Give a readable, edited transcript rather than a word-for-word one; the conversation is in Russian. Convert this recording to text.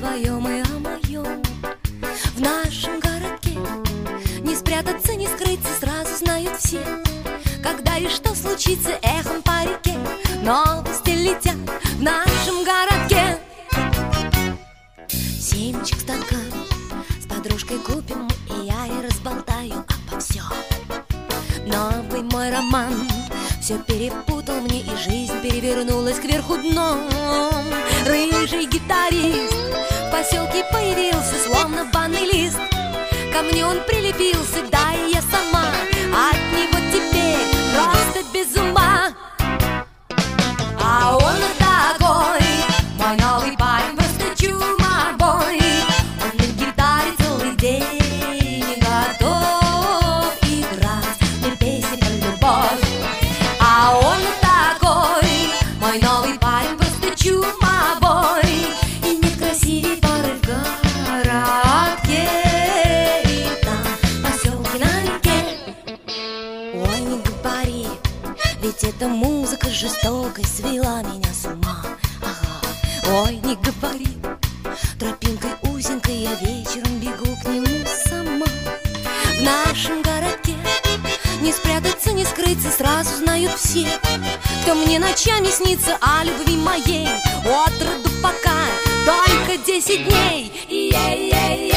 своем и о моем. В нашем городке не спрятаться, не скрыться, сразу знают все. Когда и что случится, эхом по реке новости летят в нашем городке. Семечек стакан с подружкой купим, и я ей разболтаю обо всем. Новый мой роман все перепутал мне, и жизнь перевернулась кверху дном. Рыжий гитарист в поселке появился, словно банный лист. Ко мне он прилепился, да и я сама от него теперь просто без ума. А он такой, мой новый парень, просто чумовой. Он на гитаре целый день не готов играть мне песни про любовь. А он такой, мой новый парень, просто чумовой. И нет красивей пары в городке, и там в поселке на реке. Ой, не говори, ведь эта музыка жестокой свела меня с ума. Ага, ой, не говори, тропинкой узенькой я вечером бегу к нему сама. В нашем городке не спрятаться, не скрыться, сразу знают все, кто мне ночами снится о любви моей. От роду пока только 10 дней.